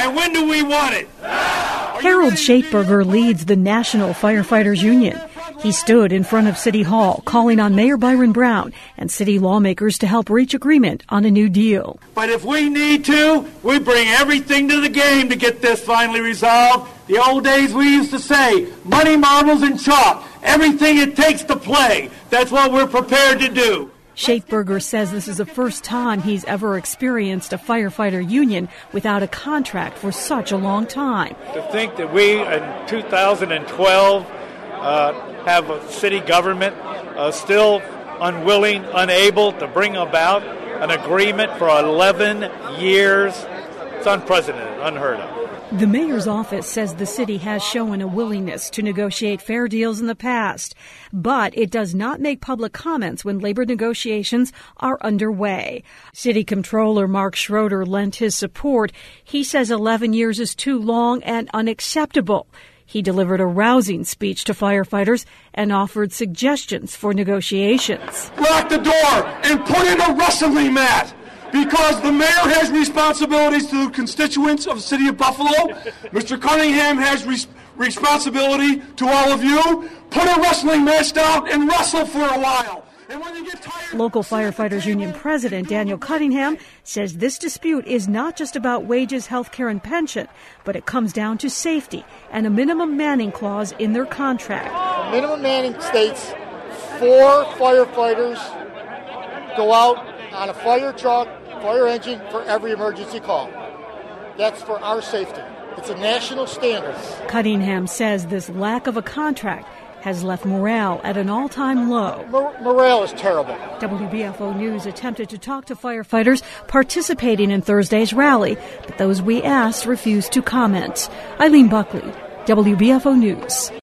And when do we want it? Harold Schaitberger leads the National Firefighters Union. He stood in front of City Hall calling on Mayor Byron Brown and city lawmakers to help reach agreement on a new deal. But if we need to, we bring everything to the game to get this finally resolved. The old days we used to say, money, marbles, and chalk. Everything it takes to play. That's what we're prepared to do. Schaitberger says this is the first time he's ever experienced a firefighter union without a contract for such a long time. To think that we, in 2012, have a city government still unwilling, unable to bring about an agreement for 11 years, it's unprecedented, unheard of. The mayor's office says the city has shown a willingness to negotiate fair deals in the past, but it does not make public comments when labor negotiations are underway. City Comptroller Mark Schroeder lent his support. He says 11 years is too long and unacceptable. He delivered a rousing speech to firefighters and offered suggestions for negotiations. Lock the door and put in a wrestling mat. Because the mayor has responsibilities to the constituents of the city of Buffalo. Mr. Cunningham has responsibility to all of you. Put a wrestling match down and wrestle for a while. And when you get tired... Local Firefighters Union President Daniel Cunningham says this dispute is not just about wages, health care, and pension, but it comes down to safety and a minimum manning clause in their contract. The minimum manning states 4 firefighters go out on a fire truck, fire engine for every emergency call. That's for our safety. It's a national standard. Cunningham says this lack of a contract has left morale at an all-time low. Morale is terrible. WBFO News attempted to talk to firefighters participating in Thursday's rally, but those we asked refused to comment. Eileen Buckley, WBFO News.